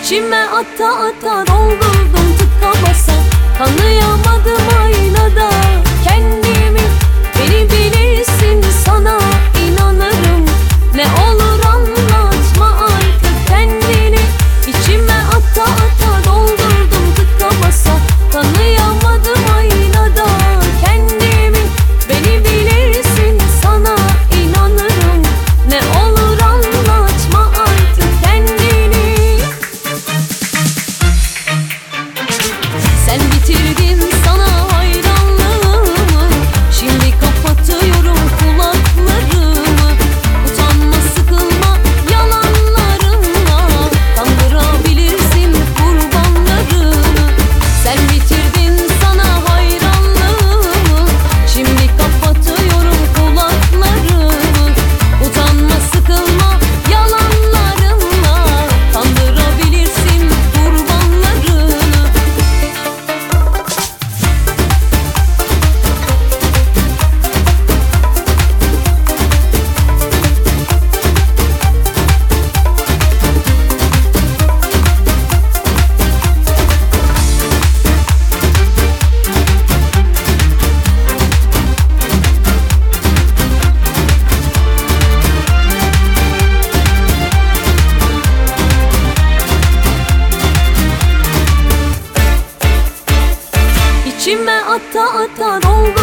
İçime ata ata doldurdum tıka basa. Tanıyamadım aynada kendimi. Beni bilirsin, sana inanırım. Ne olur anlatma artık kendini. İçime ata ata doldurdum tıka basa. Tanıyamadım aynada kendimi. Beni bilirsin, sana inanırım. Ne olur anlatma artık kendini. Sen bitirdin sana hayranlığımı. Şimdi kapatıyorum kulaklarımı. Utanma, sıkılma yalanlarınla. Kandırabilirsin kurbanlarını. Sen bitirdin sana hayranlığımı. Şimdi kapatıyorum kulaklarımı. Utanma, sıkılma yalanlarınla. Kandırabilirsin kurbanlarını. İçime ata ata doldu